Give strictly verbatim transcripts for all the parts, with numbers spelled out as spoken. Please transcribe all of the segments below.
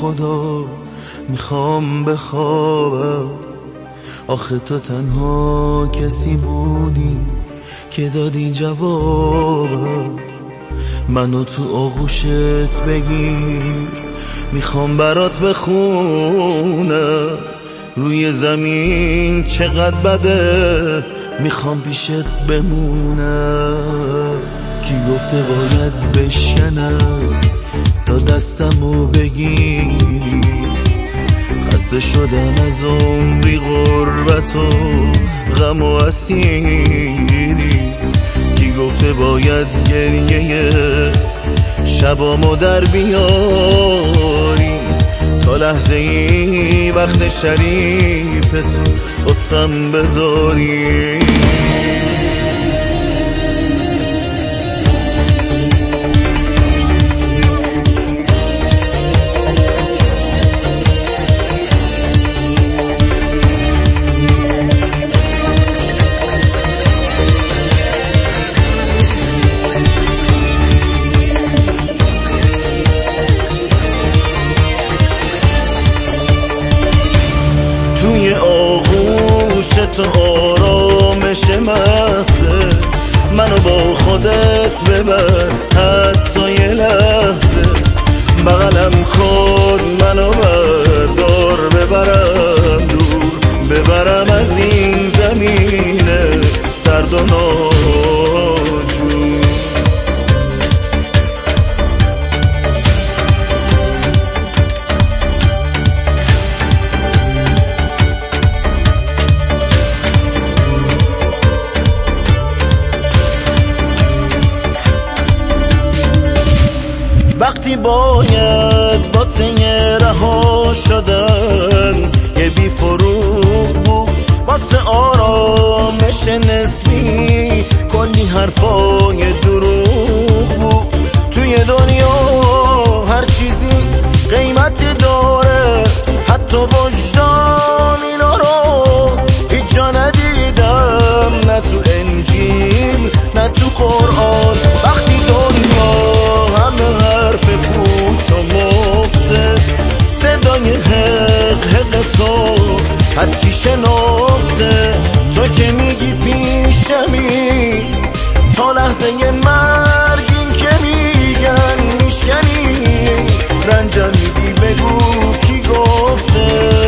خدا میخوام بخوابم. آخه تو تنها کسی بودی که دادی جوابم. منو تو آغوشت بگیر، میخوام برات بخونم روی زمین چقدر بده، میخوام پیشت بمونم. کی گفته باید بشکنم تا دستمو بگیری؟ خسته شدم از عمری غربت و غم و اسیری. کی گفته باید گریه شبامو در بیاری تا لحظه ای وقت شریفتو قصم بذاری. توی آغوش تو آرامش مغزه، منو با خودت ببر حتی یه لحظه. بغلم کن منو بردار ببرم دور، ببرم از این زمین سرد و ناجور. وقتی باید واسه یه رها شدن یه بی فروغ بود، واسه آرامش نسبی کلی حرفای دروغ بود. توی دنیا هر چیزی قیمت داره، حتی وجدان اینا رو هیچ جا ندیدم، نه تو انجیل نه تو قرآن. وقتی دنیا همه حرف پوچ و مفته، صدای حق حق تو از کی شنفته؟ تو که میگی پیشمی تا لحظه مرگ، این که میگن میشکنی رنجم میدی، بگو کی گفته؟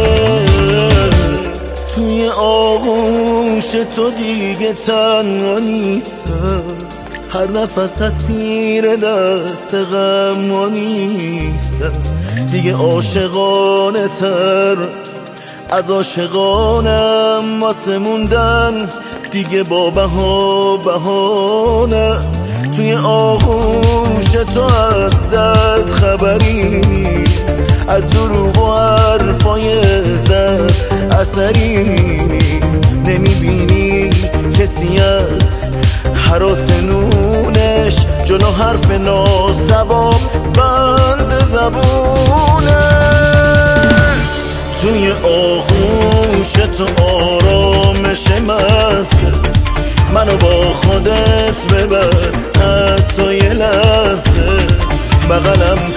توی آغوش تو دیگه تنها نیستم، هر نفس اسیر دست غم نیستم. دیگه عاشقانه تر از عاشقانم واسه موندن، دیگه با بها بهانه. توی آغوش تو از درد خبری نیست، از دروغ و حرفای زد اثری نیست. نمیبینی کسی از هراس نونش جلو حرف ناسواب بند زبونه. توی آغوش تو آرامش مغزه، منو با خودت ببر حتی یه لحظه. بغلم